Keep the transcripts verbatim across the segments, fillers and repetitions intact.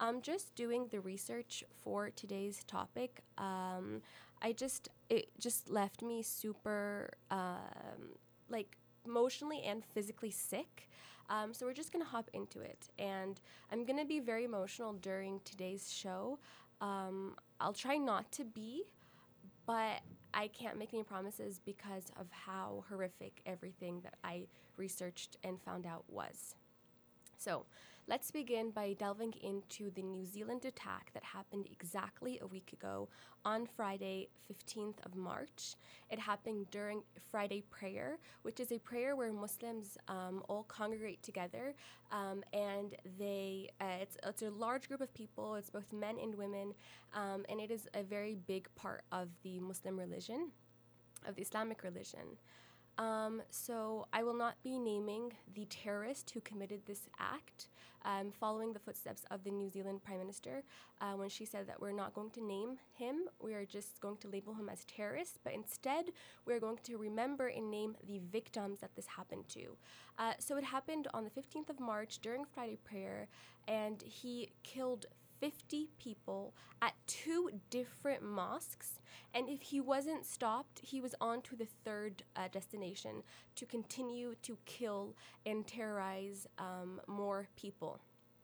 Um, just doing the research for today's topic, um, I just it just left me super um, like emotionally and physically sick. Um, so we're just gonna hop into it, and I'm gonna be very emotional during today's show. Um, I'll try not to be, but I can't make any promises because of how horrific everything that I researched and found out was. So, let's begin by delving into the New Zealand attack that happened exactly a week ago on Friday, fifteenth of March. It happened during Friday prayer, which is a prayer where Muslims um, all congregate together, um, and they uh, it's, it's a large group of people. It's both men and women, um, and it is a very big part of the Muslim religion, of the Islamic religion. Um, so I will not be naming the terrorist who committed this act, um, following the footsteps of the New Zealand Prime Minister uh, when she said that we're not going to name him, we are just going to label him as terrorist, but instead we're going to remember and name the victims that this happened to. Uh, so it happened on the fifteenth of March during Friday prayer, and he killed fifty people at two different mosques, and if he wasn't stopped, he was on to the third uh, destination to continue to kill and terrorize um, more people.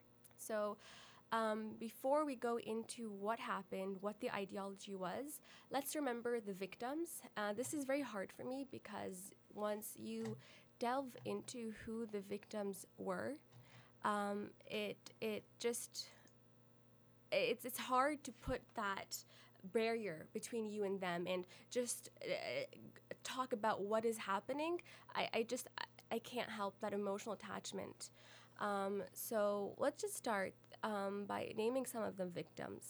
So, um, before we go into what happened, what the ideology was, let's remember the victims. Uh, this is very hard for me because once you delve into who the victims were, um, it it just it's it's hard to put that barrier between you and them and just uh, talk about what is happening. I, I just I can't help that emotional attachment. Um, so let's just start um, by naming some of the victims.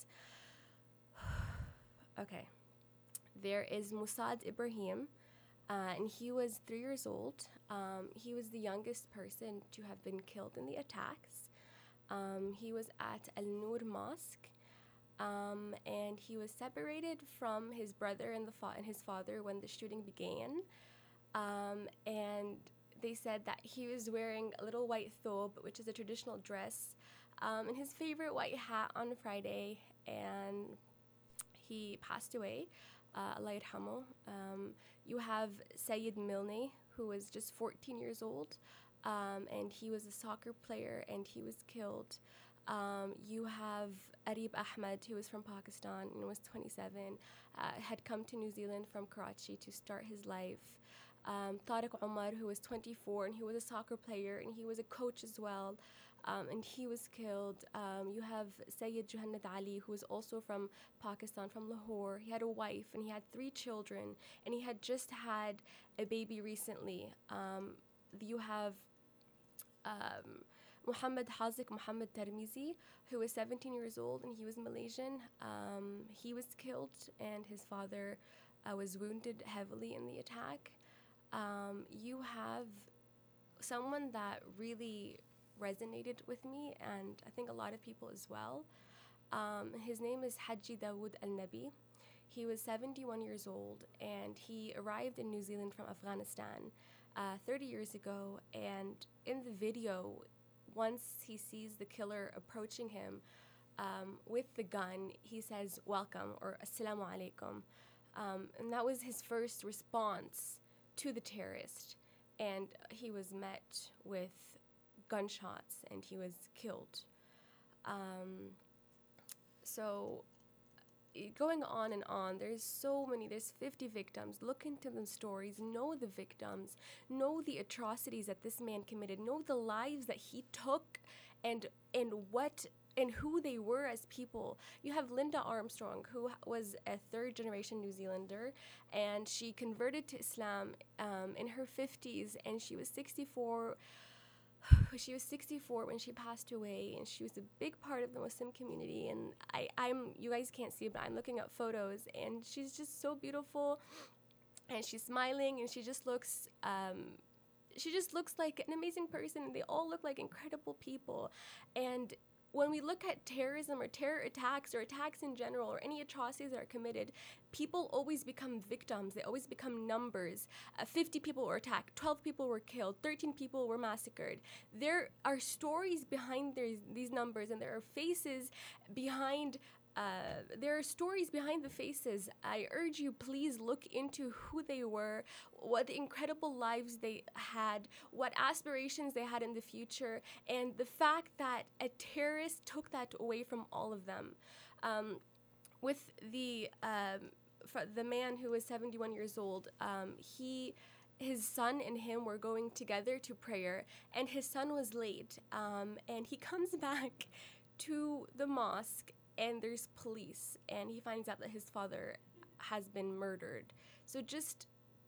Okay, there is Musad Ibrahim, uh, and he was three years old. Um, he was the youngest person to have been killed in the attacks. Um, he was at Al Noor Mosque, um, and he was separated from his brother and the fa- and his father when the shooting began. Um, and they said that he was wearing a little white thobe, which is a traditional dress, um, and his favorite white hat on Friday, and he passed away. Uh, Allah yarhamu. Um, you have Sayyid Milne, who was just fourteen years old, um, and he was a soccer player, and he was killed. Um, you have Arib Ahmed, who was from Pakistan and was twenty-seven, uh, had come to New Zealand from Karachi to start his life. Um, Tariq Omar, who was twenty-four, and he was a soccer player, and he was a coach as well, um, and he was killed. Um, you have Sayyid Johannad Ali, who was also from Pakistan, from Lahore. He had a wife, and he had three children, and he had just had a baby recently. Um, you have um, Muhammad Hazik Muhammad Tarmizi, who was seventeen years old, and he was Malaysian. Um, he was killed, and his father uh, was wounded heavily in the attack. Um, you have someone that really resonated with me, and I think a lot of people as well. Um, his name is Haji Dawood Al Nabi. He was seventy-one years old, and he arrived in New Zealand from Afghanistan uh, thirty years ago. And in the video, once he sees the killer approaching him um, with the gun, he says, "Welcome," or "Assalamu alaikum." Um, and that was his first response to the terrorist. And he was met with gunshots, and he was killed. Um, so going on and on, there's so many, there's fifty victims. Look into the stories, know the victims, know the atrocities that this man committed, know the lives that he took, and and what and who they were as people. You have Linda Armstrong, who was a third generation New Zealander, and she converted to Islam um, in her fifties, and she was sixty-four. She was sixty-four when she passed away, and she was a big part of the Muslim community. And I, I'm, you guys can't see, but I'm looking at photos, and she's just so beautiful, and she's smiling, and she just looks, um, she just looks like an amazing person. And they all look like incredible people, and when we look at terrorism or terror attacks or attacks in general or any atrocities that are committed, people always become victims. They always become numbers. Uh, fifty people were attacked, twelve people were killed, thirteen people were massacred. There are stories behind these, these numbers, and there are faces behind Uh, there are stories behind the faces. I urge you, please look into who they were, what incredible lives they had, what aspirations they had in the future, and the fact that a terrorist took that away from all of them. Um, with the um, fr- the man who was seventy-one years old, um, he. His son and him were going together to prayer, and his son was late. Um, and he comes back to the mosque, and there's police, and he finds out that his father has been murdered. So just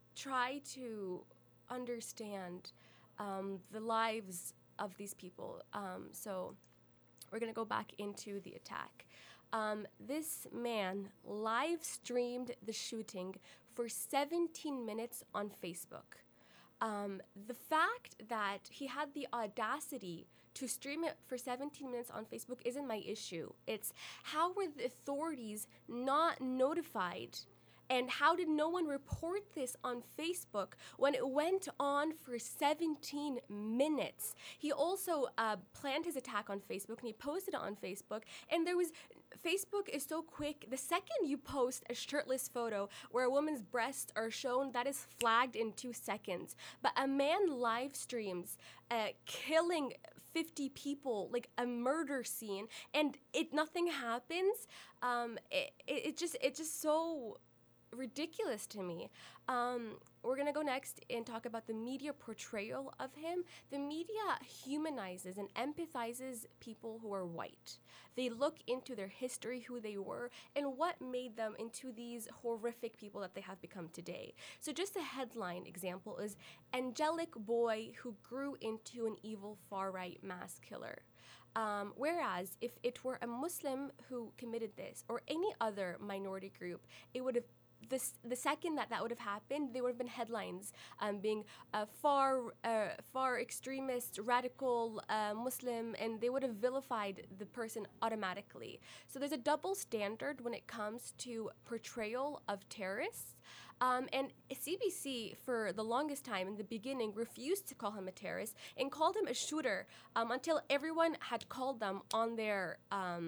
try to understand um, the lives of these people. Um, so we're going to go back into the attack. Um, this man live streamed the shooting for seventeen minutes on Facebook. Um, the fact that he had the audacity to stream it for seventeen minutes on Facebook isn't my issue. It's how were the authorities not notified? And how did no one report this on Facebook when it went on for seventeen minutes? He also uh, planned his attack on Facebook, and he posted it on Facebook. And there was, Facebook is so quick. The second you post a shirtless photo where a woman's breasts are shown, that is flagged in two seconds. But a man live streams uh, killing fifty people, like a murder scene, and it nothing happens. Um, it, it, it just it's just so ridiculous to me. Um, we're gonna go next and talk about the media portrayal of him. The media humanizes and empathizes people who are white. They look into their history, who they were, and what made them into these horrific people that they have become today. So just a headline example is angelic boy who grew into an evil far-right mass killer. Um, whereas if it were a Muslim who committed this or any other minority group, it would have This, the second that that would have happened, there would have been headlines um, being uh, far, uh, far extremist, radical uh, Muslim, and they would have vilified the person automatically. So there's a double standard when it comes to portrayal of terrorists. Um, and C B C, for the longest time in the beginning, refused to call him a terrorist and called him a shooter um, until everyone had called them on their... Um,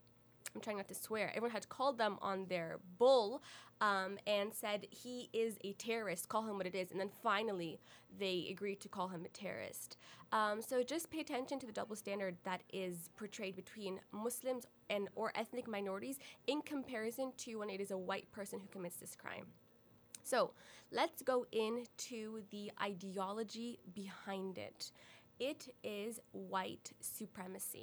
I'm trying not to swear. Everyone had called them on their bull um, and said, he is a terrorist, call him what it is. And then finally, they agreed to call him a terrorist. Um, so just pay attention to the double standard that is portrayed between Muslims and or ethnic minorities in comparison to when it is a white person who commits this crime. So let's go into the ideology behind it. It is white supremacy.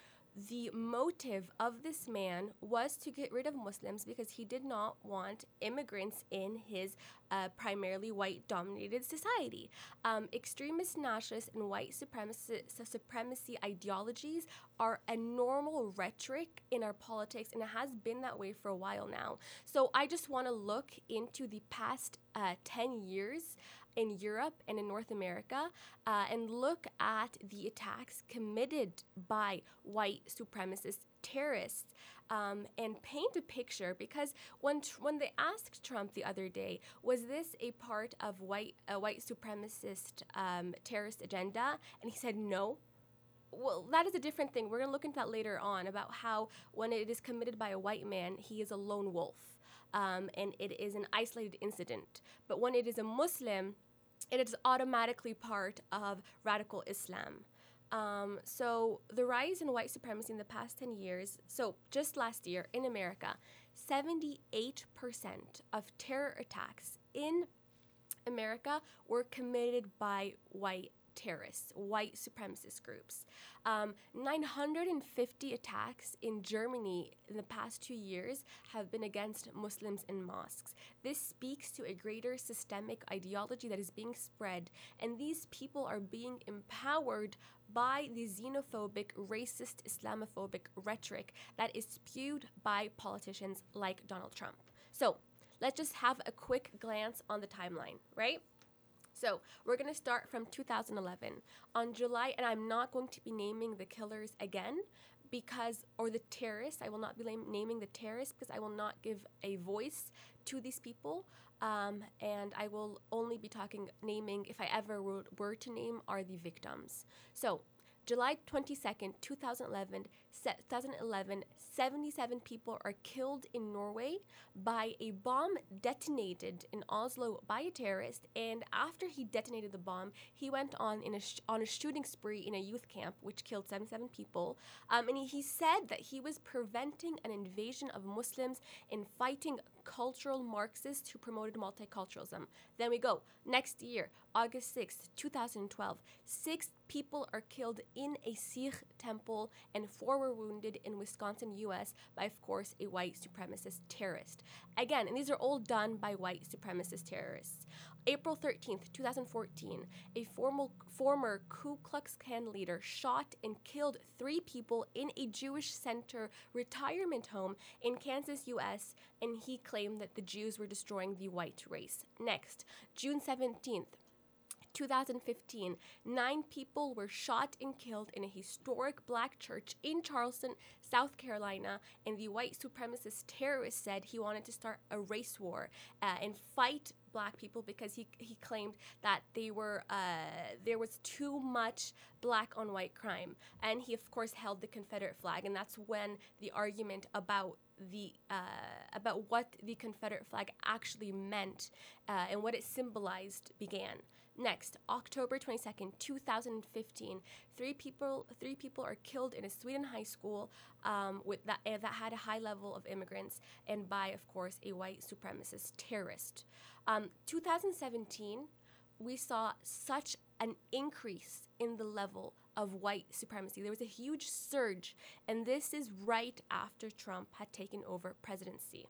The motive of this man was to get rid of Muslims because he did not want immigrants in his uh, primarily white-dominated society. Um, extremist nationalist and white supremacy, supremacy ideologies are a normal rhetoric in our politics, and it has been that way for a while now. So I just want to look into the past uh, ten years in Europe and in North America uh, and look at the attacks committed by white supremacist terrorists um, and paint a picture, because when tr- when they asked Trump the other day, was this a part of white a white supremacist um, terrorist agenda? And he said no. Well, that is a different thing. We're going to look into that later on about how when it is committed by a white man, he is a lone wolf. Um, and it is an isolated incident. But when it is a Muslim, it is automatically part of radical Islam. Um, so the rise in white supremacy in the past ten years, so just last year in America, seventy-eight percent of terror attacks in America were committed by white terrorists, white supremacist groups. Um, nine hundred fifty attacks in Germany in the past two years have been against Muslims in mosques. This speaks to a greater systemic ideology that is being spread, and these people are being empowered by the xenophobic, racist, Islamophobic rhetoric that is spewed by politicians like Donald Trump. So let's just have a quick glance on the timeline, right? So we're going to start from two thousand eleven. On July, and I'm not going to be naming the killers again, because, or the terrorists, I will not be lam- naming the terrorists because I will not give a voice to these people. Um, and I will only be talking, naming, if I ever were, were to name, are the victims. So, July twenty-second, two thousand eleven, twenty eleven, seventy-seven people are killed in Norway by a bomb detonated in Oslo by a terrorist. And after he detonated the bomb, he went on in a sh- on a shooting spree in a youth camp, which killed seventy-seven people. Um, and he, he said that he was preventing an invasion of Muslims and fighting cultural Marxists who promoted multiculturalism. Then we go. Next year, August sixth, two thousand twelve, six people are killed in a Sikh temple and four were wounded in Wisconsin, U S by, of course, a white supremacist terrorist. Again, and these are all done by white supremacist terrorists. April thirteenth, two thousand fourteen, a formal, former Ku Klux Klan leader shot and killed three people in a Jewish center retirement home in Kansas, U S, and he claimed that the Jews were destroying the white race. Next, June seventeenth, two thousand fifteen, nine people were shot and killed in a historic black church in Charleston, South Carolina, and the white supremacist terrorist said he wanted to start a race war uh, and fight black people because he he claimed that they were uh, there was too much black on white crime, and he of course held the Confederate flag, and that's when the argument about the uh, about what the Confederate flag actually meant uh, and what it symbolized began. Next, October twenty-second, two thousand fifteen, three people three people are killed in a Sweden high school um, with that uh, that had a high level of immigrants, and by, of course, a white supremacist terrorist. Um, two thousand seventeen, we saw such an increase in the level of white supremacy. There was a huge surge, and this is right after Trump had taken over presidency.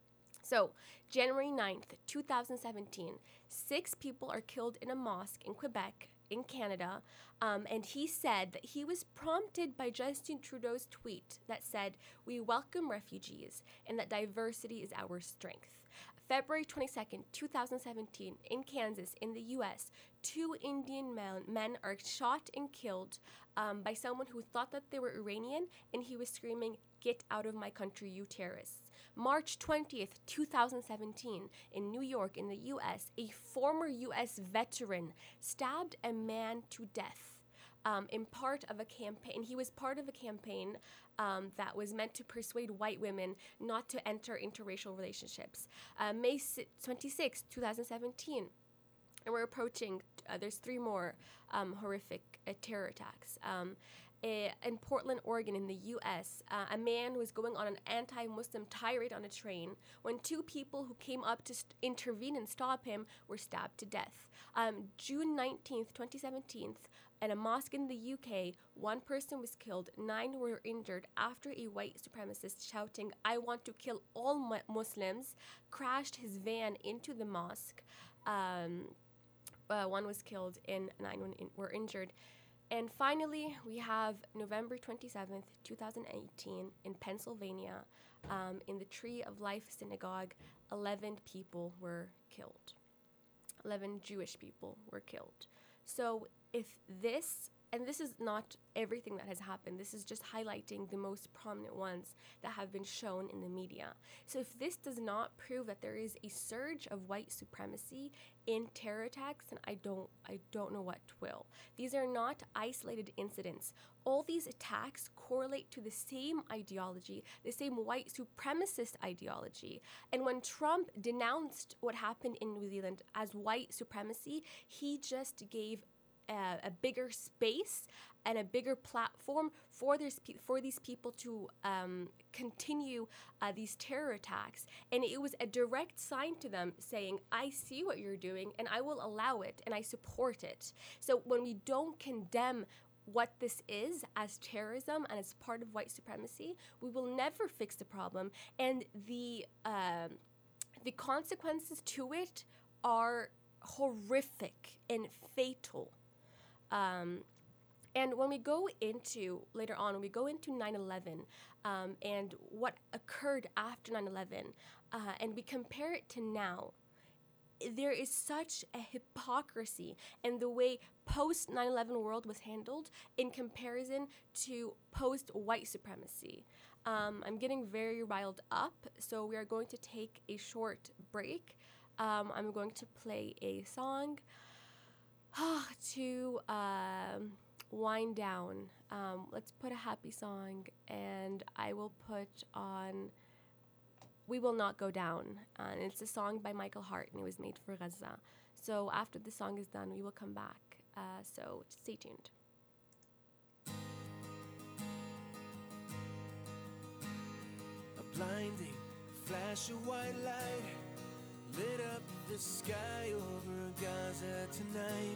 So, January ninth, two thousand seventeen, six people are killed in a mosque in Quebec, in Canada, um, and he said that he was prompted by Justin Trudeau's tweet that said, "We welcome refugees and that diversity is our strength." February twenty-second, two thousand seventeen, in Kansas, in the U S, two Indian men, men are shot and killed um, by someone who thought that they were Iranian, and he was screaming, "Get out of my country, you terrorists." March twentieth, two thousand seventeen, in New York, in the U S, a former U S veteran stabbed a man to death um, in part of a campaign. He was part of a campaign um, that was meant to persuade white women not to enter interracial relationships. Uh, May twenty-sixth, two thousand seventeen, and we're approaching, uh, there's three more um, horrific uh, terror attacks. Um, A, in Portland, Oregon, in the U S, uh, a man was going on an anti-Muslim tirade on a train when two people who came up to st- intervene and stop him were stabbed to death. Um, June nineteenth, twenty seventeen, in a mosque in the U K, one person was killed, nine were injured after a white supremacist shouting, "I want to kill all mu- Muslims," crashed his van into the mosque. Um, uh, one was killed and nine in- were injured. And finally, we have November twenty-seventh, two thousand eighteen, in Pennsylvania, um, in the Tree of Life Synagogue, eleven people were killed. eleven Jewish people were killed. So if this, and this is not everything that has happened, this is just highlighting the most prominent ones that have been shown in the media. So if this does not prove that there is a surge of white supremacy in terror attacks, then I don't, I don't know what will. These are not isolated incidents. All these attacks correlate to the same ideology, the same white supremacist ideology. And when Trump denounced what happened in New Zealand as white supremacy, he just gave a, a bigger space and a bigger platform for this pe- for these people to um, continue uh, these terror attacks. And it was a direct sign to them saying, "I see what you're doing and I will allow it and I support it." So when we don't condemn what this is as terrorism and as part of white supremacy, we will never fix the problem. And the um, the consequences to it are horrific and fatal. Um, and when we go into, later on, when we go into nine eleven um, and what occurred after nine eleven, uh, and we compare it to now, there is such a hypocrisy in the way post nine eleven world was handled in comparison to post white supremacy. Um, I'm getting very riled up, so we are going to take a short break. Um, I'm going to play a song to um, wind down. Um, let's put a happy song, and I will put on We Will Not Go Down. Uh, and it's a song by Michael Hart, and it was made for Gaza. So after the song is done, we will come back. Uh, so stay tuned. A blinding flash of white light lit up the sky over Gaza tonight.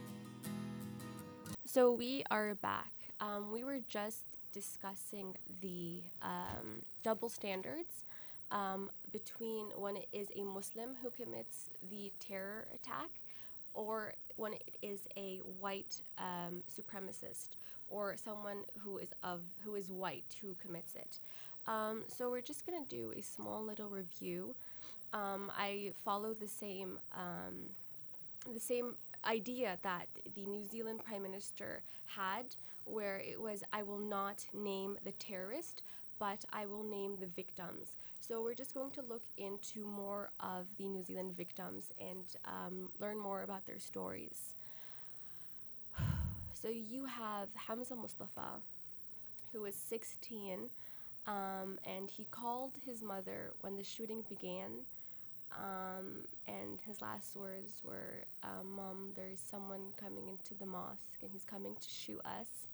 So we are back. Um, we were just discussing the um, double standards um, between when it is a Muslim who commits the terror attack or when it is a white um, supremacist or someone who is of who is white who commits it. Um, so we're just going to do a small little review. Um, I follow the same um, the same idea that the New Zealand Prime Minister had, where it was, I will not name the terrorist, but I will name the victims. So we're just going to look into more of the New Zealand victims and um, learn more about their stories. So you have Hamza Mustafa, who was sixteen, um, and he called his mother when the shooting began. Um, and his last words were, uh, Mom, there's someone coming into the mosque and he's coming to shoot us.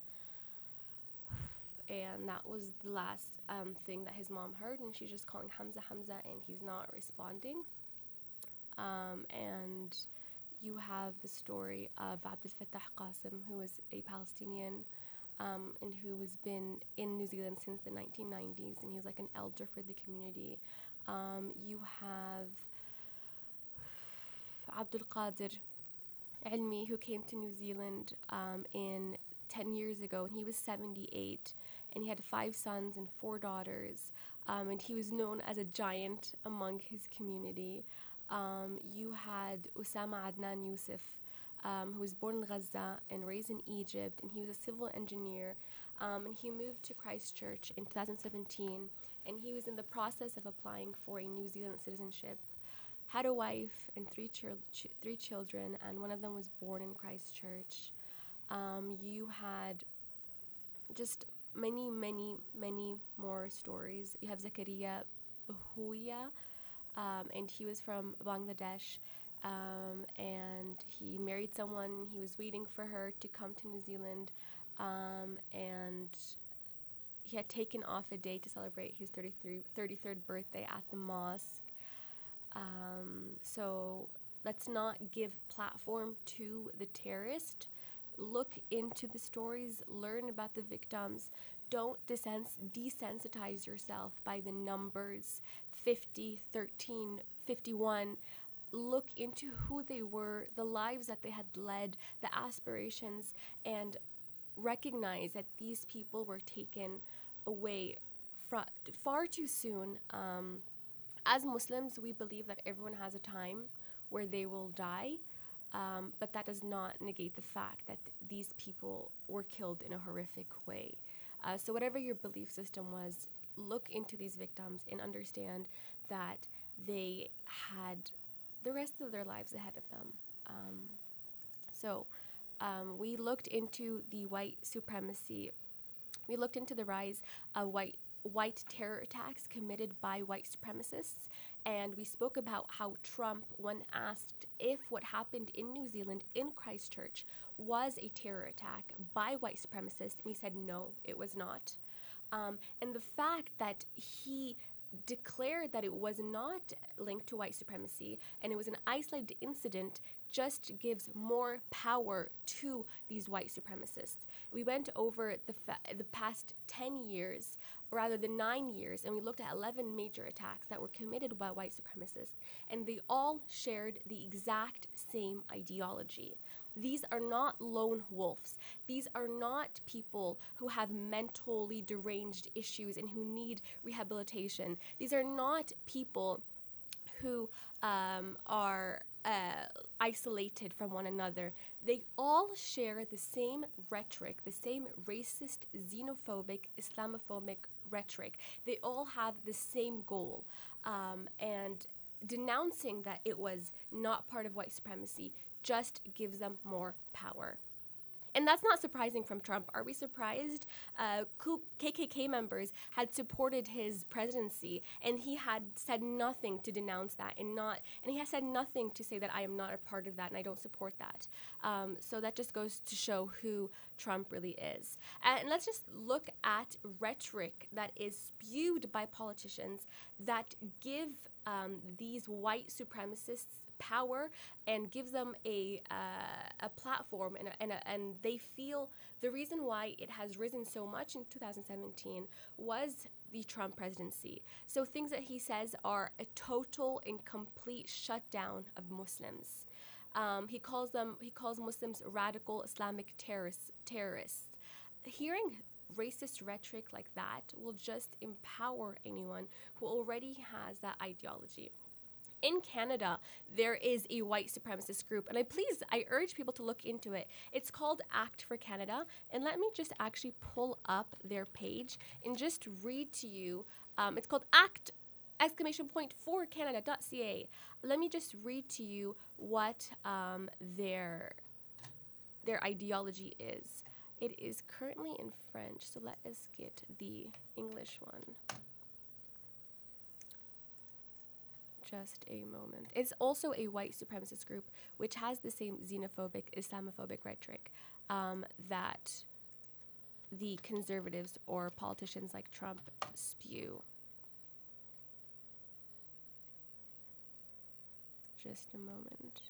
And that was the last um, thing that his mom heard, and she's just calling Hamza, Hamza, and he's not responding. Um, and you have the story of Abdel Fattah Qasim, who was a Palestinian um, and who has been in New Zealand since the nineteen nineties, and he was like an elder for the community. Um, you have Abdul Qadir Ilmi, who came to New Zealand um, in ten years ago, and he was seventy-eight, and he had five sons and four daughters, um, and he was known as a giant among his community. Um, you had Osama Adnan Youssef, um, who was born in Gaza and raised in Egypt, and he was a civil engineer, um, and he moved to Christchurch in two thousand seventeen, and he was in the process of applying for a New Zealand citizenship. Had a wife and three, chil- ch- three children, and one of them was born in Christchurch. Um, you had just many, many, many more stories. You have Zakaria Bahuya, um, and he was from Bangladesh, um, and he married someone. He was waiting for her to come to New Zealand, um, and he had taken off a day to celebrate his thirty-third birthday at the mosque. Um, so let's not give platform to the terrorist. Look into the stories, learn about the victims. Don't desens- desensitize yourself by the numbers fifty, thirteen, fifty-one. Look into who they were, the lives that they had led, the aspirations, and recognize that these people were taken away fra- far too soon. Um, As Muslims, we believe that everyone has a time where they will die, um, but that does not negate the fact that these people were killed in a horrific way. Uh, so whatever your belief system was, look into these victims and understand that they had the rest of their lives ahead of them. Um, so um, we looked into the white supremacy. We looked into the rise of white white terror attacks committed by white supremacists, and we spoke about how Trump, when asked if what happened in New Zealand in Christchurch was a terror attack by white supremacists, and he said no, it was not. Um, and the fact that he declared that it was not linked to white supremacy and it was an isolated incident just gives more power to these white supremacists. We went over the fa- the past ten years, rather than nine years, and we looked at eleven major attacks that were committed by white supremacists, and they all shared the exact same ideology. These are not lone wolves. These are not people who have mentally deranged issues and who need rehabilitation. These are not people who um, are uh, isolated from one another. They all share the same rhetoric, the same racist, xenophobic, Islamophobic rhetoric. They all have the same goal. Um, and denouncing that it was not part of white supremacy just gives them more power. And that's not surprising from Trump. Are we surprised? Uh, K K K members had supported his presidency, and he had said nothing to denounce that, and not, and he has said nothing to say that I am not a part of that and I don't support that. Um, so that just goes to show who Trump really is. And let's just look at rhetoric that is spewed by politicians that give um, these white supremacists power and gives them a uh, a platform, and a, and, a, and they feel the reason why it has risen so much in two thousand seventeen was the Trump presidency. So things that he says are a total and complete shutdown of Muslims. Um, he calls them he calls Muslims radical Islamic terrorists. Terrorists. Hearing racist rhetoric like that will just empower anyone who already has that ideology. In Canada, there is a white supremacist group, and I please, I urge people to look into it. It's called Act for Canada, and let me just actually pull up their page and just read to you. Um, it's called Act exclamation point for Canada dot C A. Let me just read to you what um, their their ideology is. It is currently in French, so let us get the English one. Just a moment. It's also a white supremacist group which has the same xenophobic, Islamophobic rhetoric um, that the conservatives or politicians like Trump spew. Just a moment.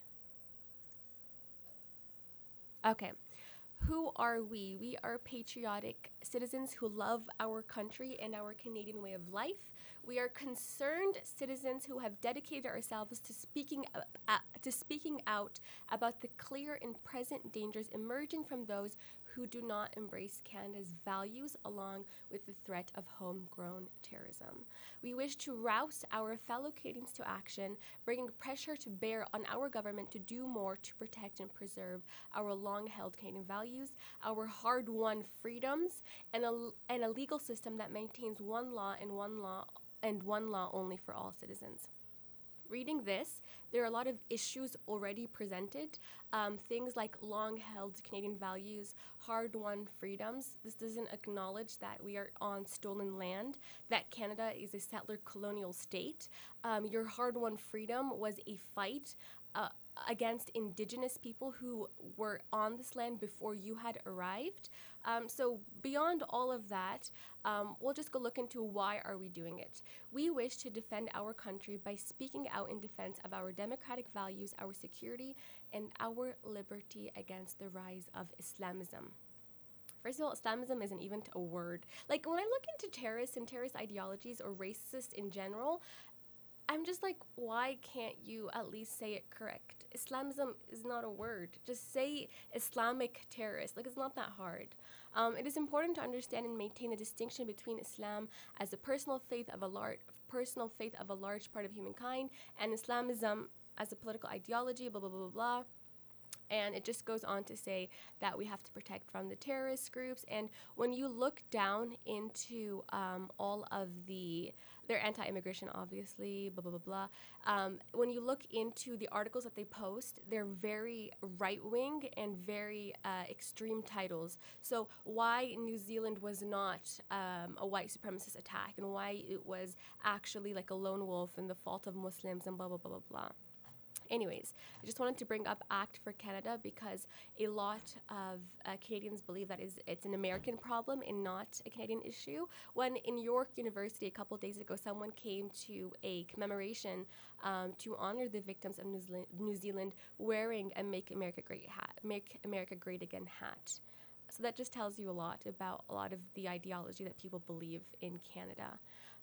Okay. Who are we? We are patriotic citizens who love our country and our Canadian way of life. We are concerned citizens who have dedicated ourselves to speaking uh, uh, to speaking out about the clear and present dangers emerging from those who do not embrace Canada's values along with the threat of homegrown terrorism. We wish to rouse our fellow Canadians to action, bringing pressure to bear on our government to do more to protect and preserve our long-held Canadian values, our hard-won freedoms, and a, and a legal system that maintains one law and one law and one law only for all citizens. Reading this, there are a lot of issues already presented, um, things like long-held Canadian values, hard-won freedoms. This doesn't acknowledge that we are on stolen land, that Canada is a settler colonial state. Um, your hard-won freedom was a fight uh, against Indigenous people who were on this land before you had arrived. Um, so beyond all of that, um, we'll just go look into why are we doing it. We wish to defend our country by speaking out in defense of our democratic values, our security, and our liberty against the rise of Islamism. First of all, Islamism isn't even a word. Like, when I look into terrorists and terrorist ideologies or racists in general, I'm just like, why can't you at least say it correct? Islamism is not a word. Just say Islamic terrorist. Like, it's not that hard. Um, it is important to understand and maintain the distinction between Islam as a personal faith of a large personal faith of a large part of humankind, and Islamism as a political ideology. Blah blah blah blah blah. And it just goes on to say that we have to protect from the terrorist groups. And when you look down into um, all of the, they're anti-immigration, obviously, blah, blah, blah, blah. Um, when you look into the articles that they post, they're very right-wing and very uh, extreme titles. So why New Zealand was not um, a white supremacist attack, and why it was actually like a lone wolf and the fault of Muslims and blah, blah, blah, blah, blah. Anyways, I just wanted to bring up Act for Canada because a lot of uh, Canadians believe that is it's an American problem and not a Canadian issue. When in York University a couple days ago, someone came to a commemoration um, to honor the victims of New Zealand, New Zealand wearing a Make America Great hat, Make America Great Again hat. So that just tells you a lot about a lot of the ideology that people believe in Canada.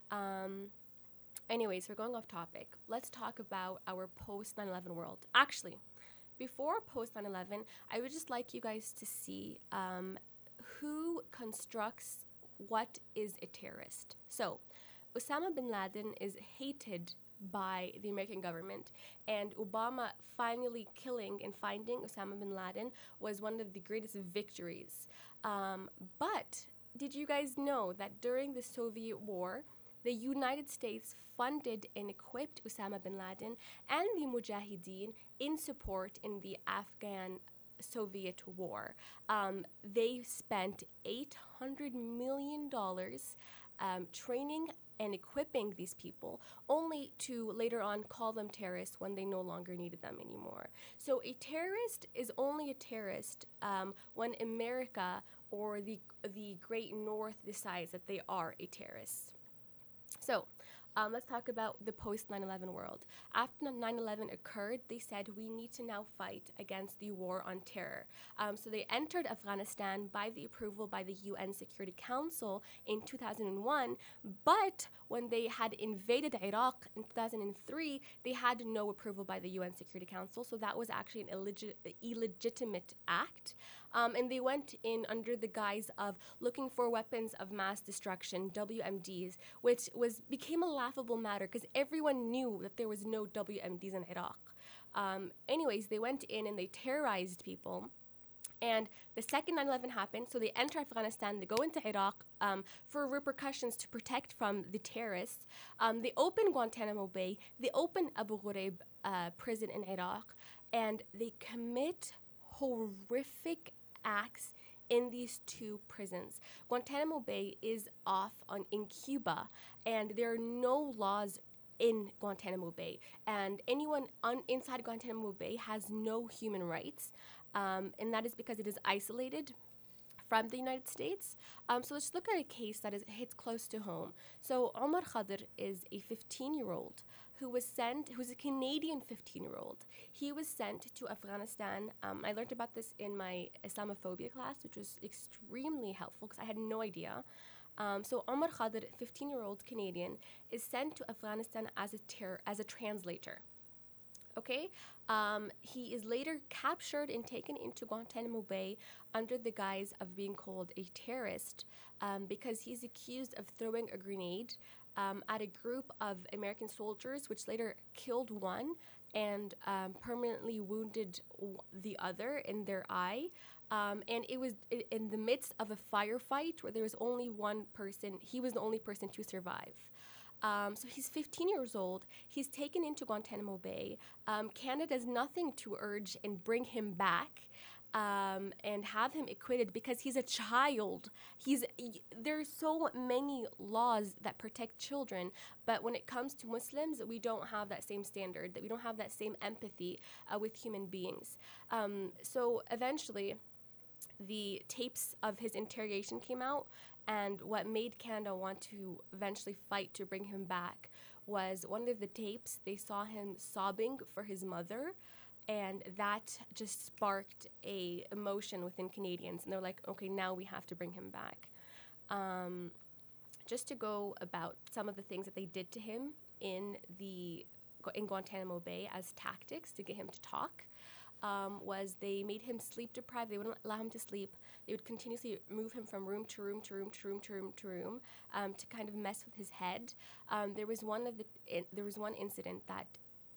Um, Anyways, we're going off topic. Let's talk about our post nine eleven world. Actually, before post nine eleven, I would just like you guys to see um, who constructs what is a terrorist. So, Osama bin Laden is hated by the American government. And Obama finally killing and finding Osama bin Laden was one of the greatest victories. Um, but did you guys know that during the Soviet War, the United States funded and equipped Osama bin Laden and the Mujahideen in support in the Afghan Soviet War? Um, they spent eight hundred million dollars um, training and equipping these people, only to later on call them terrorists when they no longer needed them anymore. So a terrorist is only a terrorist um, when America or the the Great North decides that they are a terrorist. So um, let's talk about the post nine eleven world. After nine eleven occurred, they said we need to now fight against the war on terror. Um, so they entered Afghanistan by the approval by the U N Security Council in two thousand one, but when they had invaded Iraq in two thousand three, they had no approval by the U N Security Council, so that was actually an illegit- illegitimate act. Um, and they went in under the guise of looking for weapons of mass destruction, W M Ds, which was became a laughable matter because everyone knew that there was no W M Ds in Iraq. Um, anyways, they went in and they terrorized people. And the second nine eleven happened, so they enter Afghanistan, they go into Iraq um, for repercussions to protect from the terrorists. Um, they open Guantanamo Bay, they open Abu Ghraib uh, prison in Iraq, and they commit horrific acts in these two prisons. Guantanamo Bay is off on in Cuba, and there are no laws in Guantanamo Bay, and anyone on, inside Guantanamo Bay has no human rights, um, and that is because it is isolated from the United States. Um, so let's look at a case that is hits close to home. So Omar Khadir is a fifteen-year-old who was sent, who's a Canadian fifteen-year-old. He was sent to Afghanistan. Um, I learned about this in my Islamophobia class, which was extremely helpful because I had no idea. Um, so Omar Khadir, fifteen-year-old Canadian, is sent to Afghanistan as a ter- as a translator. Okay, um, he is later captured and taken into Guantanamo Bay under the guise of being called a terrorist um, because he's accused of throwing a grenade um, at a group of American soldiers, which later killed one and um, permanently wounded w- the other in their eye. Um, and it was I- in the midst of a firefight where there was only one person. He was the only person to survive. Um, so he's fifteen years old. He's taken into Guantanamo Bay. Um, Canada does nothing to urge and bring him back um, and have him acquitted because he's a child. He's y- there's so many laws that protect children, but when it comes to Muslims, we don't have that same standard. That we don't have that same empathy uh, with human beings. Um, so eventually, the tapes of his interrogation came out. And what made Canada want to eventually fight to bring him back was one of the tapes. They saw him sobbing for his mother, and that just sparked a emotion within Canadians. And they're like, okay, now we have to bring him back. Um, just to go about some of the things that they did to him in the in Guantanamo Bay as tactics to get him to talk. Um, was they made him sleep deprived. They wouldn't allow him to sleep. They would continuously move him from room to room to room to room to room to room um, to kind of mess with his head. Um, there was one of the in, there was one incident that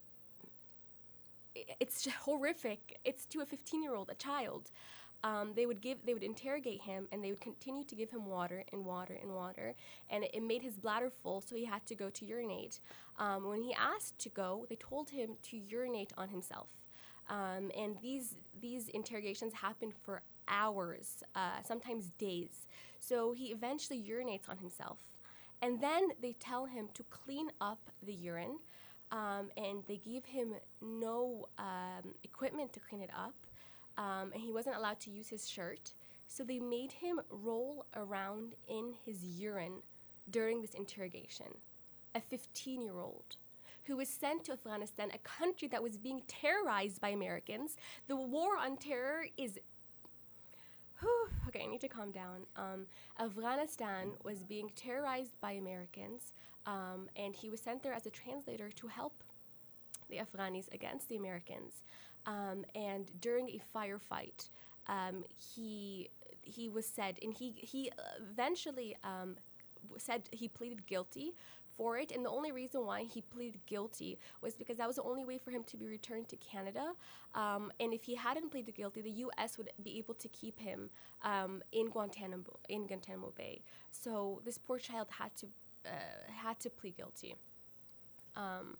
it, it's horrific. It's to a fifteen-year-old, a child. Um, they would give, they would interrogate him, and they would continue to give him water and water and water, and it, it made his bladder full, so he had to go to urinate. Um, when he asked to go, they told him to urinate on himself. Um, and these these interrogations happened for hours, uh, sometimes days. So he eventually urinates on himself. And then they tell him to clean up the urine, um, and they give him no um, equipment to clean it up, um, and he wasn't allowed to use his shirt. So they made him roll around in his urine during this interrogation, a fifteen-year-old. Who was sent to Afghanistan, a country that was being terrorized by Americans. The war on terror is... Whew, okay, I need to calm down. Um, Afghanistan was being terrorized by Americans, um, and he was sent there as a translator to help the Afghanis against the Americans. Um, and during a firefight, um, he he was said, and he, he eventually... Um, said he pleaded guilty for it, and the only reason why he pleaded guilty was because that was the only way for him to be returned to Canada. Um, and if he hadn't pleaded guilty, the U S would be able to keep him um, in Guantanamo in Guantanamo Bay. So this poor child had to uh, had to plead guilty. Um,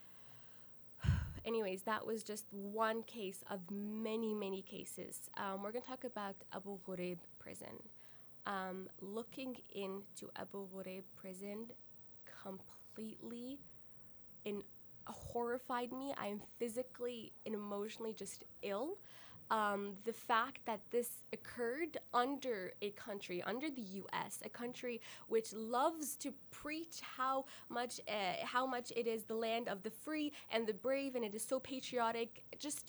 anyways, that was just one case of many, many cases. Um, we're going to talk about Abu Ghraib prison. Um, looking into Abu Ghraib prison completely in horrified me. I am physically and emotionally just ill. Um, the fact that this occurred under a country, under the U S, a country which loves to preach how much, uh, how much it is the land of the free and the brave, and it is so patriotic. Just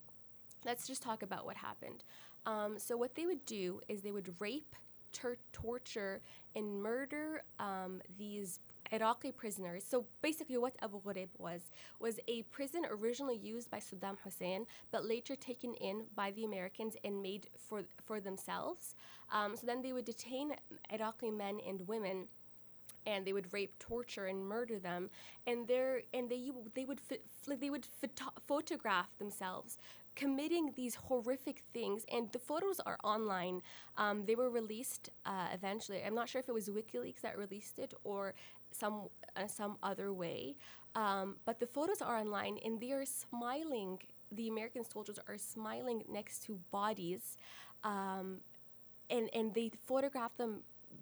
let's just talk about what happened. Um, so what they would do is they would rape, tor- torture, and murder um, these Iraqi prisoners. So basically what Abu Ghraib was, was a prison originally used by Saddam Hussein, but later taken in by the Americans and made for for themselves. Um, so then they would detain Iraqi men and women, and they would rape, torture, and murder them. And they and they they would fi- they would photo- photograph themselves committing these horrific things, and the photos are online. Um, they were released uh, eventually. I'm not sure if it was WikiLeaks that released it or some uh, some other way, um, but the photos are online, and they are smiling. The American soldiers are smiling next to bodies, um, and and they photograph them.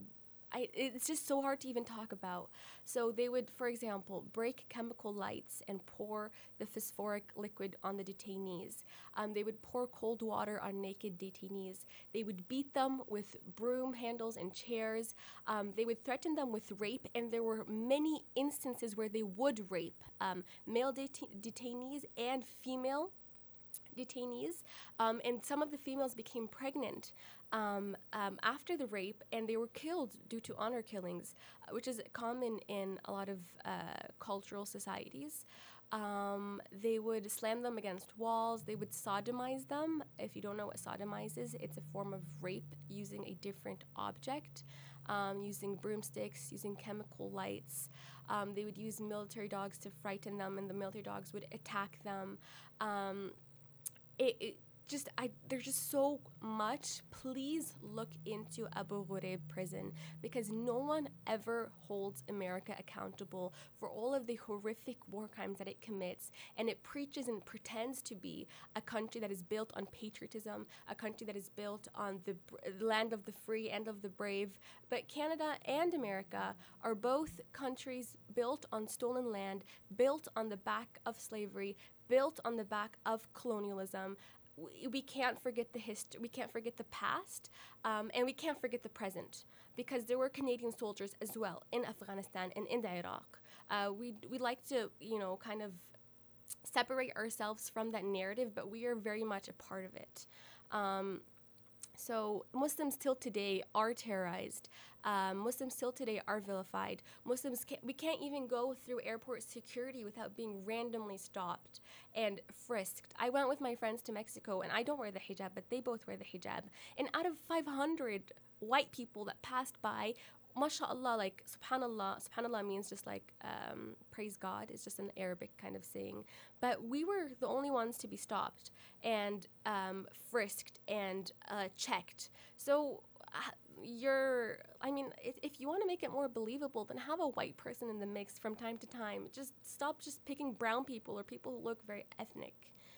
I, it's just so hard to even talk about. So they would, for example, break chemical lights and pour the phosphoric liquid on the detainees. Um, they would pour cold water on naked detainees. They would beat them with broom handles and chairs. Um, they would threaten them with rape, and there were many instances where they would rape um, male deta- detainees and female detainees, um, and some of the females became pregnant um, um, after the rape, and they were killed due to honor killings, uh, which is common in a lot of uh, cultural societies. Um, they would slam them against walls. They would sodomize them. If you don't know what sodomize is, it's a form of rape using a different object, um, using broomsticks, using chemical lights. Um, they would use military dogs to frighten them, and the military dogs would attack them. Um, It, it just, I, there's just so much. Please look into Abu Ghraib prison, because no one ever holds America accountable for all of the horrific war crimes that it commits. And it preaches and pretends to be a country that is built on patriotism, a country that is built on the br- land of the free and of the brave. But Canada and America are both countries built on stolen land, built on the back of slavery, built on the back of colonialism. We, we can't forget the history. We can't forget the past, um, and we can't forget the present, because there were Canadian soldiers as well in Afghanistan and in Iraq. Uh, we we like to, you know, kind of separate ourselves from that narrative, but we are very much a part of it. Um, So Muslims till today are terrorized. Um, Muslims till today are vilified. Muslims, can't, we can't even go through airport security without being randomly stopped and frisked. I went with my friends to Mexico, and I don't wear the hijab, but they both wear the hijab. And out of five hundred white people that passed by, mashallah, like subhanallah, subhanallah means just like um, praise God. It's just an Arabic kind of saying. But we were the only ones to be stopped and um, frisked and uh, checked. So uh, you're, I mean, if, if you want to make it more believable, then have a white person in the mix from time to time. Just stop just picking brown people or people who look very ethnic.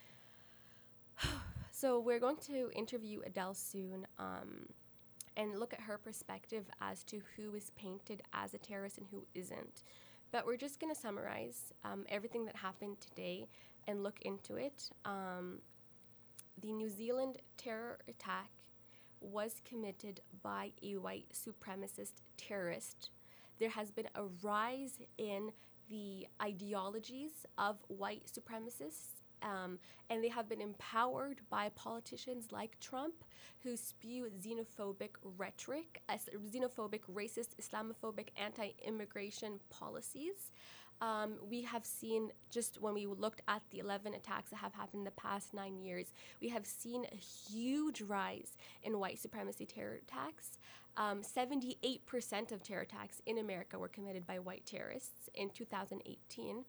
So we're going to interview Adele soon. Um, and look at her perspective as to who is painted as a terrorist and who isn't. But we're just going to summarize um, everything that happened today and look into it. Um, the New Zealand terror attack was committed by a white supremacist terrorist. There has been a rise in the ideologies of white supremacists, Um, and they have been empowered by politicians like Trump, who spew xenophobic rhetoric, uh, xenophobic, racist, Islamophobic, anti-immigration policies. Um, we have seen, just when we looked at the eleven attacks that have happened in the past nine years, we have seen a huge rise in white supremacy terror attacks. Um, seventy-eight percent of terror attacks in America were committed by white terrorists in two thousand eighteen.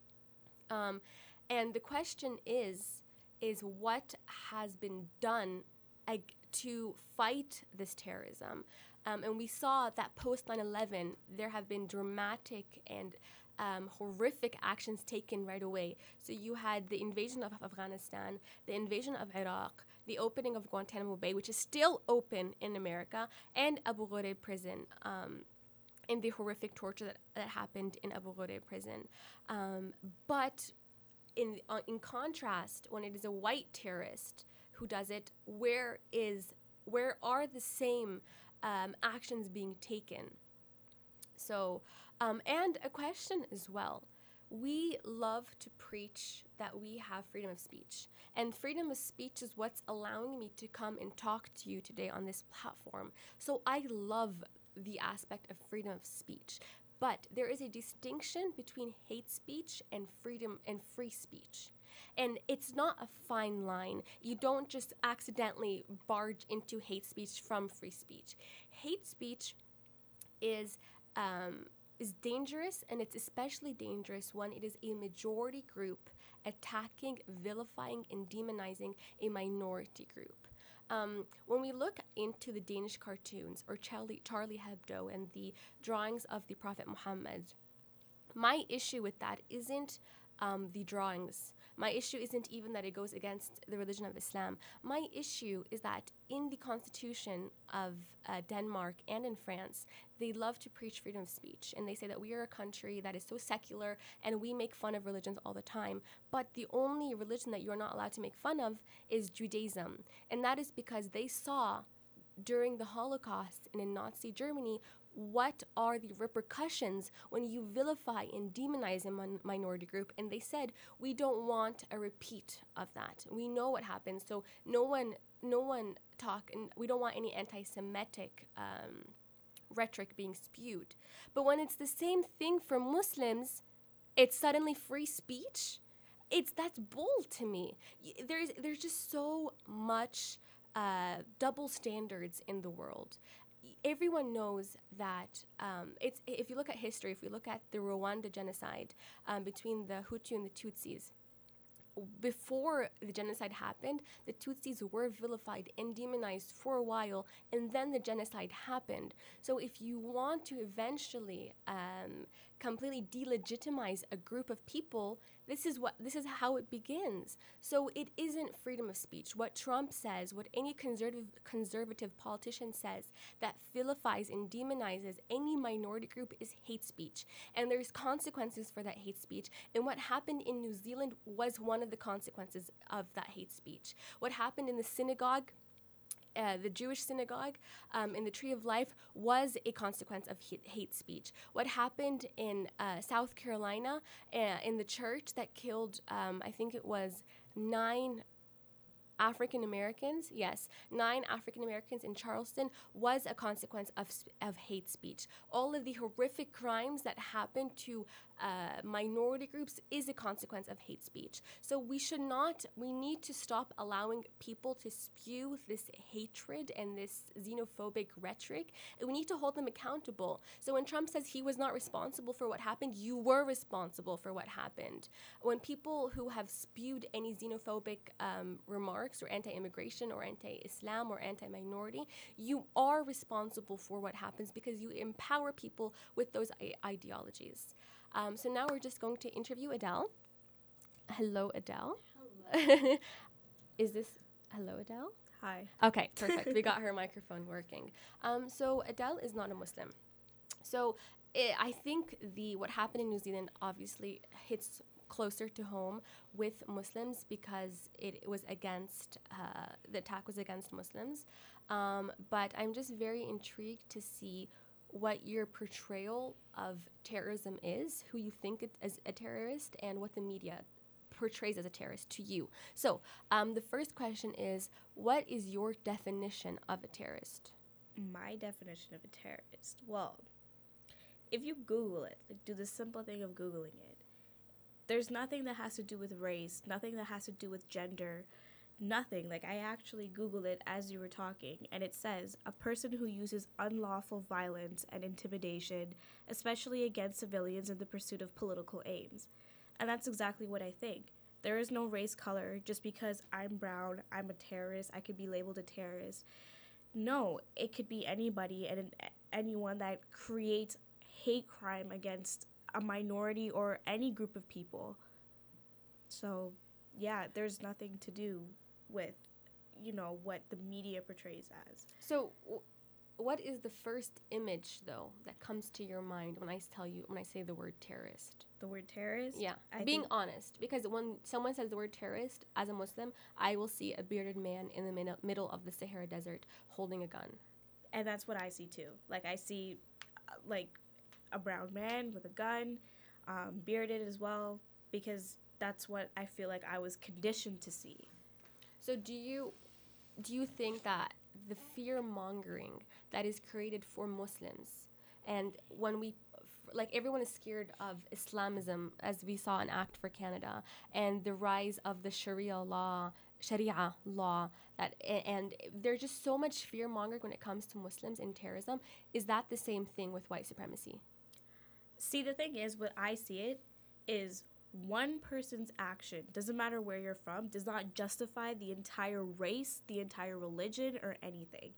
Um, and the question is, is what has been done ag- to fight this terrorism? Um, and we saw that post nine eleven, there have been dramatic and um, horrific actions taken right away. So you had the invasion of Afghanistan, the invasion of Iraq, the opening of Guantanamo Bay, which is still open in America, and Abu Ghraib prison, um, and the horrific torture that, that happened in Abu Ghraib prison. Um, but in uh, in contrast, when it is a white terrorist who does it, where is where are the same um, actions being taken? So, um, and a question as well. We love to preach that we have freedom of speech. And freedom of speech is what's allowing me to come and talk to you today on this platform. So I love the aspect of freedom of speech. But there is a distinction between hate speech and freedom and free speech. And it's not a fine line. You don't just accidentally barge into hate speech from free speech. Hate speech is um, is dangerous, and it's especially dangerous when it is a majority group attacking, vilifying, and demonizing a minority group. Um, when we look into the Danish cartoons or Charlie, Charlie Hebdo and the drawings of the Prophet Muhammad, my issue with that isn't um, the drawings. My issue isn't even that it goes against the religion of Islam. My issue is that in the constitution of uh, Denmark and in France, they love to preach freedom of speech. And they say that we are a country that is so secular and we make fun of religions all the time. But the only religion that you're not allowed to make fun of is Judaism. And that is because they saw during the Holocaust and in Nazi Germany what are the repercussions when you vilify and demonize a min- minority group. And they said, we don't want a repeat of that. We know what happened. So no one no one talk, and we don't want any anti-Semitic um, rhetoric being spewed. But when it's the same thing for Muslims, it's suddenly free speech. It's that's bold to me. Y- There's there's just so much uh, double standards in the world. Everyone knows that um, it's. If you look at history, if we look at the Rwanda genocide um, between the Hutu and the Tutsis, before the genocide happened, the Tutsis were vilified and demonized for a while, and then the genocide happened. So if you want to eventually um, completely delegitimize a group of people, this is what this is how it begins. So it isn't freedom of speech. What Trump says, what any conservative conservative politician says that vilifies and demonizes any minority group is hate speech. And there's consequences for that hate speech. And what happened in New Zealand was one of the consequences of that hate speech. What happened in the synagogue, Uh, the Jewish synagogue um, in the Tree of Life was a consequence of hate, hate speech. What happened in uh, South Carolina uh, in the church that killed, um, I think it was nine African Americans, yes, nine African Americans in Charleston was a consequence of of hate speech. All of the horrific crimes that happen to uh, minority groups is a consequence of hate speech. So we should not, we need to stop allowing people to spew this hatred and this xenophobic rhetoric. And we need to hold them accountable. So when Trump says he was not responsible for what happened, you were responsible for what happened. When people who have spewed any xenophobic um, remarks or anti-immigration or anti-Islam or anti-minority, you are responsible for what happens because you empower people with those I- ideologies. Um, so now we're just going to interview Adele. Hello, Adele. Hello. Is this, hello, Adele? Hi. Okay, perfect. We got her microphone working. Um, so Adele is not a Muslim. So it, I think the what happened in New Zealand obviously hits closer to home with Muslims because it, it was against, uh, the attack was against Muslims. Um, but I'm just very intrigued to see what your portrayal of terrorism is, who you think it as a terrorist, and what the media portrays as a terrorist to you. So um, the first question is, what is your definition of a terrorist? My definition of a terrorist. Well, if you Google it, like do the simple thing of Googling it, there's nothing that has to do with race, nothing that has to do with gender, nothing. Like, I actually Googled it as you were talking, and it says, a person who uses unlawful violence and intimidation, especially against civilians in the pursuit of political aims. And that's exactly what I think. There is no race color. Just because I'm brown, I'm a terrorist, I could be labeled a terrorist. No, it could be anybody and anyone that creates hate crime against a minority or any group of people. So, yeah, there's nothing to do with, you know, what the media portrays as. So, w- what is the first image, though, that comes to your mind when I tell you, when I say the word terrorist? The word terrorist? Yeah, I being think- honest, because when someone says the word terrorist, as a Muslim, I will see a bearded man in the min- middle of the Sahara Desert holding a gun. And that's what I see, too. Like, I see, uh, like, a brown man with a gun, um, bearded as well, because that's what I feel like I was conditioned to see. So do you do you think that the fear mongering that is created for Muslims, and when we like everyone is scared of Islamism, as we saw in Act for Canada, and the rise of the Sharia law, Sharia law, that and there's just so much fear mongering when it comes to Muslims and terrorism. Is that the same thing with white supremacy? See, the thing is, what I see it is one person's action, doesn't matter where you're from, does not justify the entire race, the entire religion, or anything.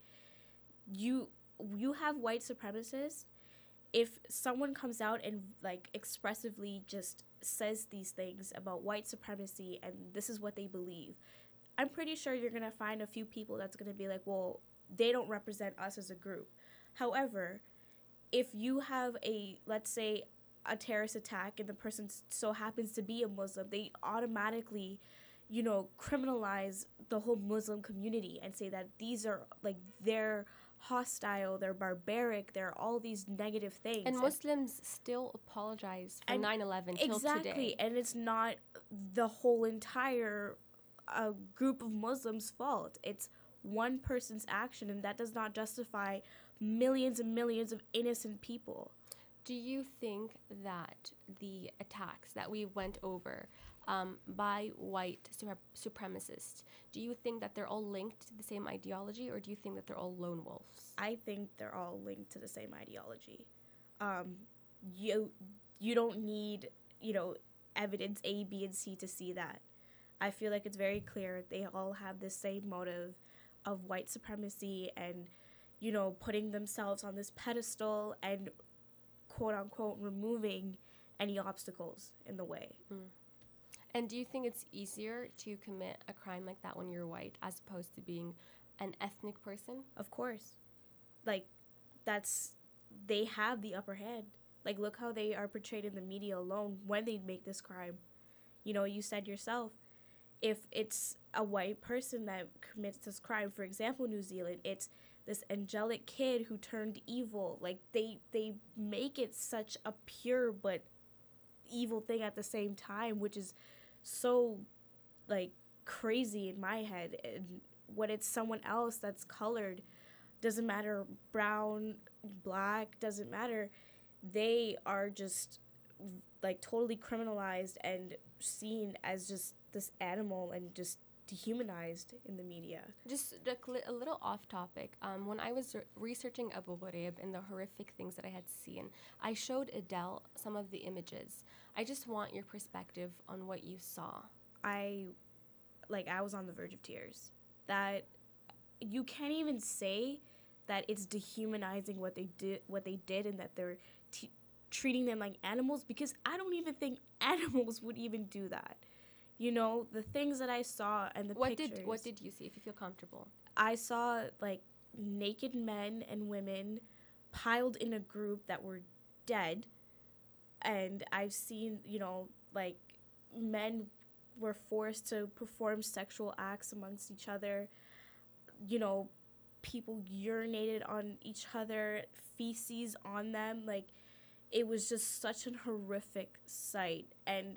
You you have white supremacists. If someone comes out and like expressively just says these things about white supremacy and this is what they believe, I'm pretty sure you're going to find a few people that's going to be like, well, they don't represent us as a group. However, if you have a, let's say, a terrorist attack and the person so happens to be a Muslim, they automatically, you know, criminalize the whole Muslim community and say that these are, like, they're hostile, they're barbaric, they're all these negative things. And Muslims still apologize for nine eleven till exactly, today. And it's not the whole entire uh, group of Muslims' fault. It's one person's action, and that does not justify millions and millions of innocent people. Do you think that the attacks that we went over um, by white super- supremacists, do you think that they're all linked to the same ideology, or do you think that they're all lone wolves? I think they're all linked to the same ideology. Um, you you don't need, you know, evidence A, B, and C to see that. I feel like it's very clear they all have the same motive of white supremacy and, you know, putting themselves on this pedestal and quote unquote removing any obstacles in the way. Mm. And do you think it's easier to commit a crime like that when you're white as opposed to being an ethnic person? Of course. Like, that's, they have the upper hand. Like, look how they are portrayed in the media alone when they make this crime. You know, you said yourself, if it's a white person that commits this crime, for example, New Zealand, it's this angelic kid who turned evil. Like, they they make it such a pure but evil thing at the same time, which is so, like, crazy in my head. And when it's someone else that's colored, doesn't matter, brown, black, doesn't matter, they are just, like, totally criminalized and seen as just this animal and just dehumanized in the media. Just a, cl- a little off topic. Um, when I was re- researching Abu Ghraib and the horrific things that I had seen, I showed Adele some of the images. I just want your perspective on what you saw. I, like, I was on the verge of tears. That you can't even say that it's dehumanizing what they did, what they did, and that they're t- treating them like animals, because I don't even think animals would even do that. You know, the things that I saw and the what pictures. Did, what did you see, if you feel comfortable? I saw, like, naked men and women piled in a group that were dead. And I've seen, you know, like, men were forced to perform sexual acts amongst each other. You know, people urinated on each other, feces on them. Like, it was just such an horrific sight. And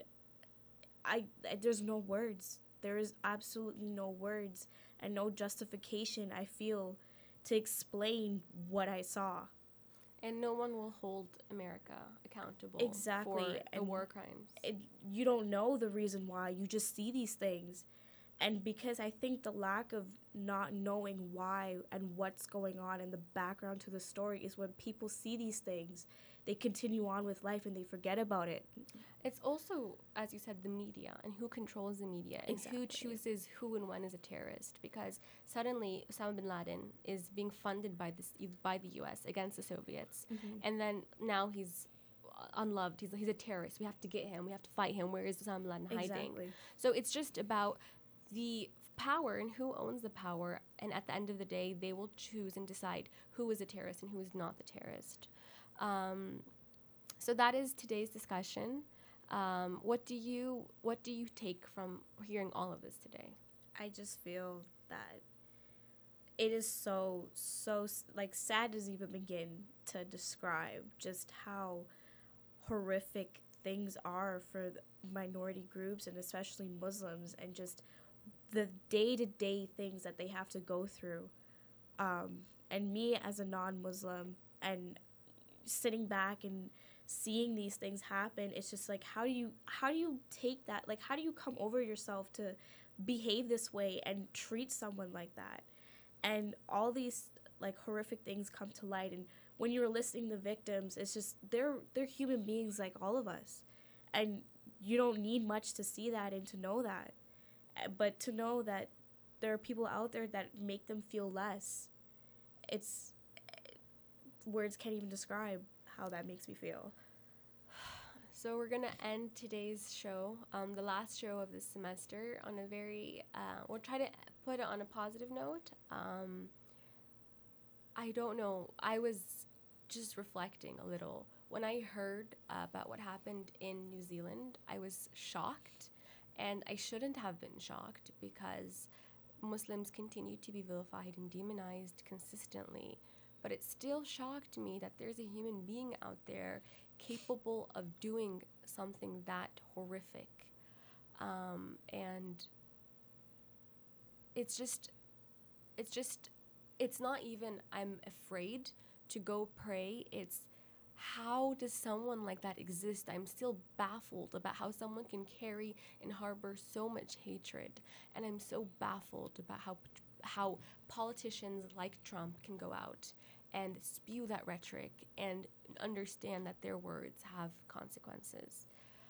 I, I there's no words. There is absolutely no words and no justification, I feel, to explain what I saw. And no one will hold America accountable Exactly. for the And war crimes. It, you don't know the reason why. You just see these things. And because I think the lack of not knowing why and what's going on and the background to the story is when people see these things, they continue on with life and they forget about it. It's also, as you said, the media and who controls the media and Exactly. who chooses who and when is a terrorist. Because suddenly Osama bin Laden is being funded by this by the U S against the Soviets, Mm-hmm. and then now he's unloved. He's he's a terrorist. We have to get him. We have to fight him. Where is Osama bin Laden hiding? Exactly. So it's just about the power and who owns the power. And at the end of the day, they will choose and decide who is a terrorist and who is not the terrorist. Um, so that is today's discussion. Um, what do you what do you take from hearing all of this today? I just feel that it is so, so, like, sad to even begin to describe just how horrific things are for the minority groups and especially Muslims, and just the day-to-day things that they have to go through. Um, and me as a non-Muslim and sitting back and seeing these things happen, it's just like, how do you how do you take that, like, how do you come over yourself to behave this way and treat someone like that? And all these, like, horrific things come to light, and when you're listening to victims, it's just they're they're human beings like all of us, and you don't need much to see that and to know that. Uh, but to know that there are people out there that make them feel less, it's words can't even describe how that makes me feel. So we're gonna end today's show, um, the last show of this semester, on a very. Uh, we'll try to put it on a positive note. Um, I don't know. I was just reflecting a little when I heard uh, about what happened in New Zealand. I was shocked, and I shouldn't have been shocked because Muslims continue to be vilified and demonized consistently. But it still shocked me that there's a human being out there capable of doing something that horrific. Um, and it's just, it's just, it's not even I'm afraid to go pray. It's how does someone like that exist? I'm still baffled about how someone can carry and harbor so much hatred. And I'm so baffled about how how politicians like Trump can go out and spew that rhetoric and understand that their words have consequences.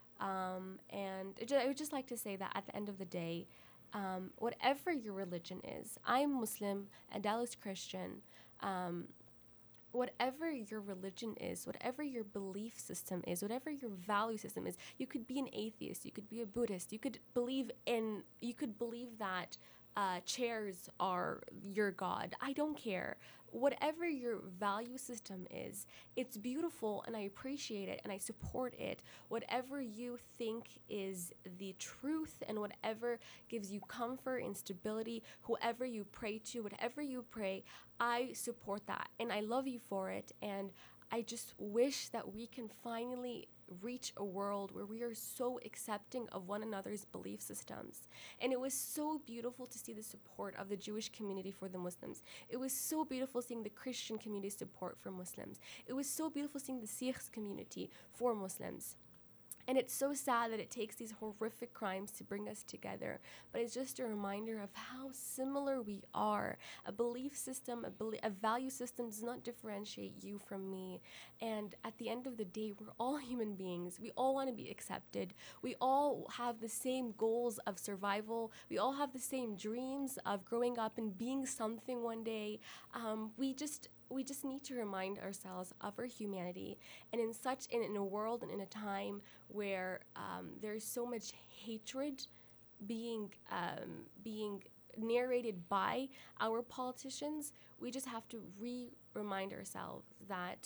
Um, and it ju- I would just like to say that at the end of the day, um, whatever your religion is, I'm Muslim, Adela's Christian, um, whatever your religion is, whatever your belief system is, whatever your value system is, you could be an atheist, you could be a Buddhist, you could believe in, you could believe that uh, chairs are your God. I don't care. Whatever your value system is, it's beautiful and I appreciate it and I support it. Whatever you think is the truth and whatever gives you comfort and stability, whoever you pray to, whatever you pray, I support that and I love you for it. And I just wish that we can finally reach a world where we are so accepting of one another's belief systems. And it was so beautiful to see the support of the Jewish community for the Muslims. It was so beautiful seeing the Christian community support for Muslims. It was so beautiful seeing the Sikhs community for Muslims. And it's so sad that it takes these horrific crimes to bring us together. But it's just a reminder of how similar we are. A belief system, a, belie- a value system does not differentiate you from me. And at the end of the day, we're all human beings. We all want to be accepted. We all have the same goals of survival. We all have the same dreams of growing up and being something one day. Um, we just... We just need to remind ourselves of our humanity. And in such, in, in a world and in a time where um, there's so much hatred being um, being narrated by our politicians, we just have to re-remind ourselves that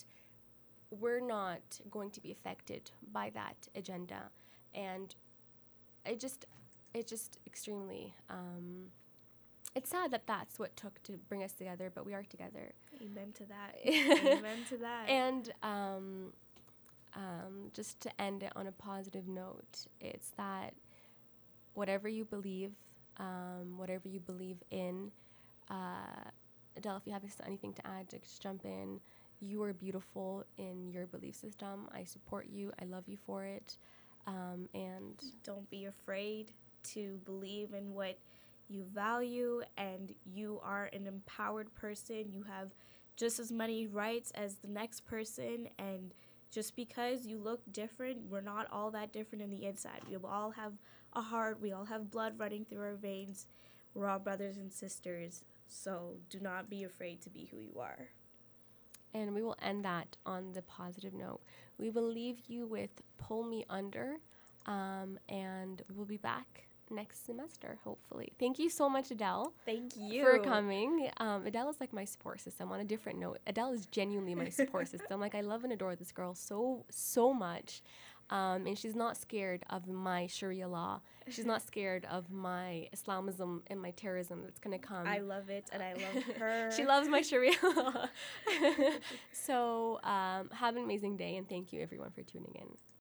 we're not going to be affected by that agenda. And it just, it just extremely... Um, It's sad that that's what took to bring us together, but we are together. Amen to that. Amen to that. And um, um, just to end it on a positive note, it's that whatever you believe, um, whatever you believe in, uh, Adele, if you have anything to add, just jump in. you are beautiful in your belief system. I support you. I love you for it. Um, and don't be afraid to believe in what you value, and you are an empowered person. You have just as many rights as the next person, and just because you look different, we're not all that different in the inside. We all have a heart. We all have blood running through our veins. We're all brothers and sisters. So do not be afraid to be who you are. And we will end that on the positive note. We will leave you with Pull Me Under, um, and we will be back next semester, hopefully. Thank you so much, Adele. Thank you. For coming. Um, Adele is like my support system. On a different note, Adele is genuinely my support system. Like, I love and adore this girl so, so much. Um, and she's not scared of my Sharia law. She's not scared of my Islamism and my terrorism that's going to come. I love it, and I love her. She loves my Sharia law. So um, have an amazing day, and thank you, everyone, for tuning in.